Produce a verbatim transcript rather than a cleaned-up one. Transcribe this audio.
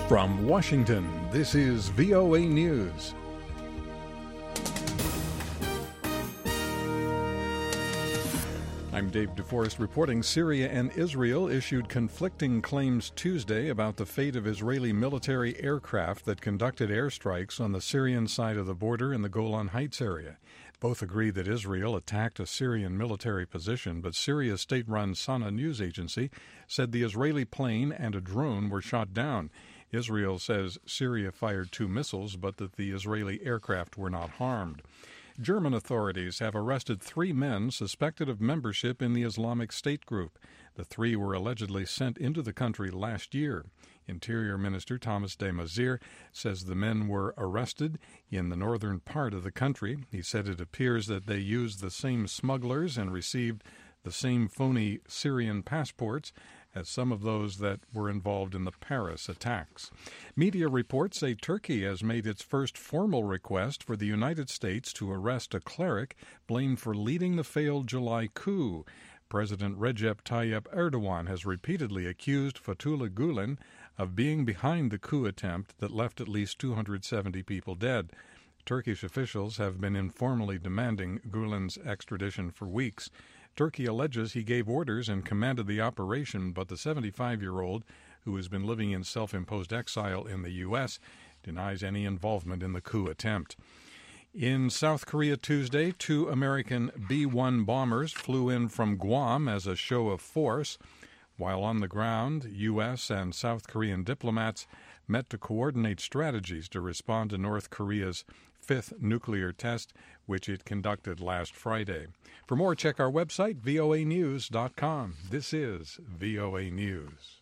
From Washington, this is V O A News. I'm Dave DeForest reporting. Syria and Israel issued conflicting claims Tuesday about the fate of Israeli military aircraft that conducted airstrikes on the Syrian side of the border in the Golan Heights area. Both agree that Israel attacked a Syrian military position, but Syria's state-run Sana news agency said the Israeli plane and a drone were shot down. Israel says Syria fired two missiles, but that the Israeli aircraft were not harmed. German authorities have arrested three men suspected of membership in the Islamic State group. The three were allegedly sent into the country last year. Interior Minister Thomas de Maizière says the men were arrested in the northern part of the country. He said it appears that they used the same smugglers and received the same phony Syrian passports as some of those that were involved in the Paris attacks. Media reports say Turkey has made its first formal request for the United States to arrest a cleric blamed for leading the failed July coup. President Recep Tayyip Erdogan has repeatedly accused Fethullah Gulen of being behind the coup attempt that left at least two hundred seventy people dead. Turkish officials have been informally demanding Gulen's extradition for weeks. Turkey alleges he gave orders and commanded the operation, but the seventy-five-year-old, who has been living in self-imposed exile in the U S, denies any involvement in the coup attempt. In South Korea Tuesday, two American B one bombers flew in from Guam as a show of force. While on the ground, U S and South Korean diplomats met to coordinate strategies to respond to North Korea's fifth nuclear test, which it conducted last Friday. For more, check our website, V O A news dot com. This is V O A News.